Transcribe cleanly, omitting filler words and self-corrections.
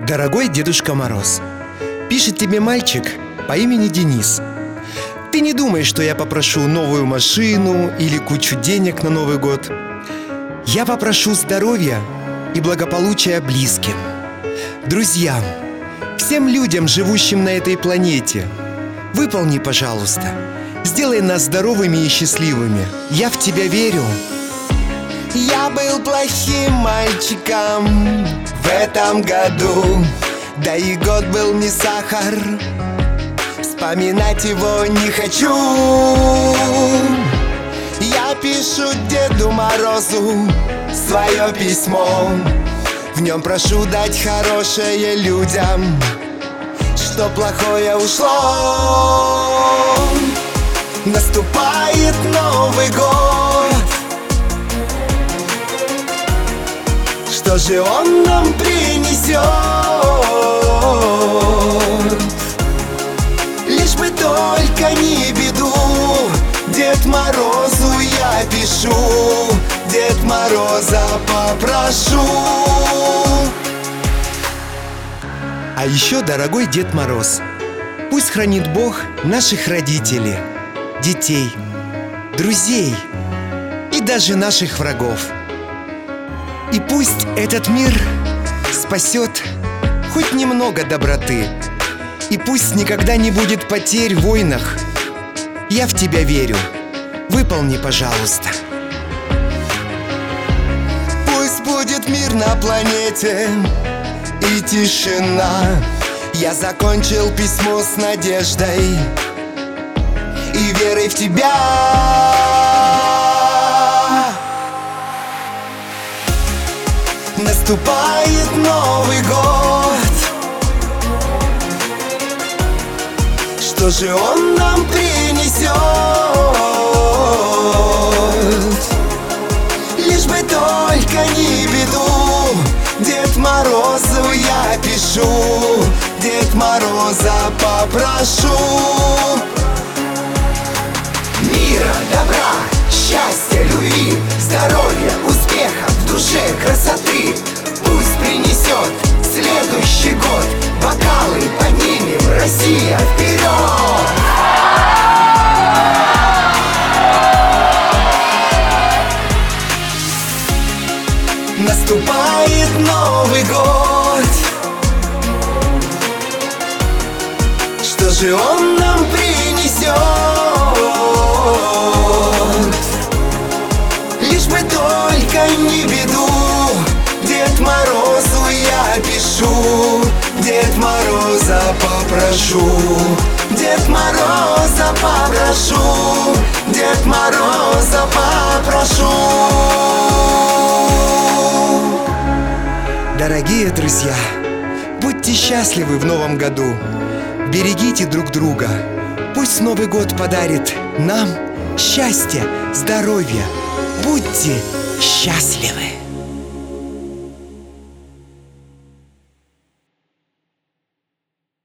Дорогой Дедушка Мороз, пишет тебе мальчик по имени Денис. Ты не думай, что я попрошу новую машину или кучу денег на Новый год. Я попрошу здоровья и благополучия близким, друзьям, всем людям, живущим на этой планете. Выполни, пожалуйста, сделай нас здоровыми и счастливыми. Я в тебя верю. Я был плохим мальчиком в этом году, да и год был не сахар, вспоминать его не хочу. Я пишу Деду Морозу свое письмо, в нем прошу дать хорошее людям, что плохое ушло. Наступает Новый год, что же он нам принесет? Лишь бы только не беду, Дед Морозу я пишу, Дед Мороза попрошу. А еще, дорогой Дед Мороз, пусть хранит Бог наших родителей, детей, друзей и даже наших врагов. И пусть этот мир спасет хоть немного доброты, и пусть никогда не будет потерь в войнах. Я в тебя верю. Выполни, пожалуйста. Пусть будет мир на планете и тишина. Я закончил письмо с надеждой и верой в тебя. Наступает Новый год, что же он нам принесет? Лишь бы только не беду, Дед Морозу я пишу, Дед Мороза попрошу. Мира, добра, счастья, любви, здоровья, успеха, в душе красоты. Пусть принесет следующий год, бокалы поднимем, Россия, вперед! Наступает Новый год, что же он нам принесет? Лишь бы только не беду, Дед Морозу я пишу, Дед Мороза попрошу, Дед Мороза попрошу, Дед Мороза попрошу. Дорогие друзья, будьте счастливы в новом году, берегите друг друга. Пусть Новый год подарит нам счастье, здоровье. Будьте счастливы!